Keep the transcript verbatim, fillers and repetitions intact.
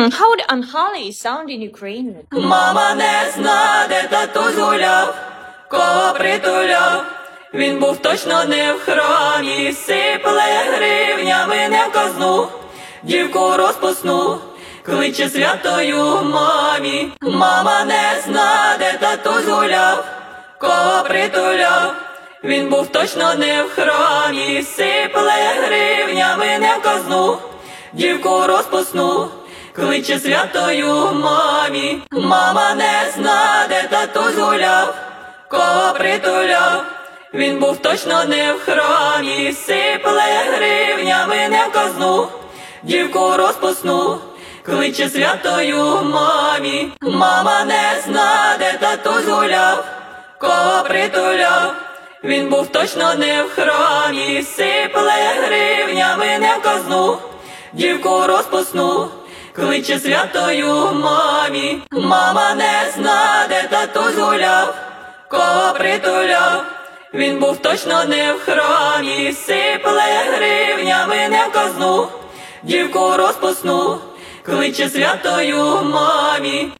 Hmm, how would unholy sound in Ukrainian? Мама не зна, де татусь гуляв, кого притуляв. Він був точно не в храмі, сипле гривнями не в казну, дівку розпусну, кличе святою мамі. Мама не зна, де татусь гуляв, кого притуляв. Він був точно не в храмі, сипле гривнями не в казну, дівку розпусну, кличе святою мамі. Мама не зна, де татусь гуляв, кого притуляв. Він був точно не в храмі, сипле гривнями не в казну, дівку розпусну, кличе святою мамі. Мама не зна, де татусь гуляв, кого притуляв. Він був точно не в храмі, сипле гривнями не в казну, дівку розпусну, кличе святою мамі. Мама не зна, де татусь гуляв, кого притуляв. Він був точно не в храмі, сипле гривнями не в казну, дівку розпусну, кличе святою мамі.